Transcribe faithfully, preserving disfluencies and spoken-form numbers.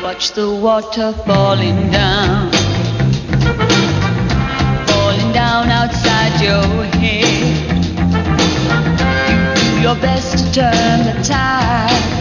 Watch the water falling down, falling down outside your head. You do your best to turn the tide.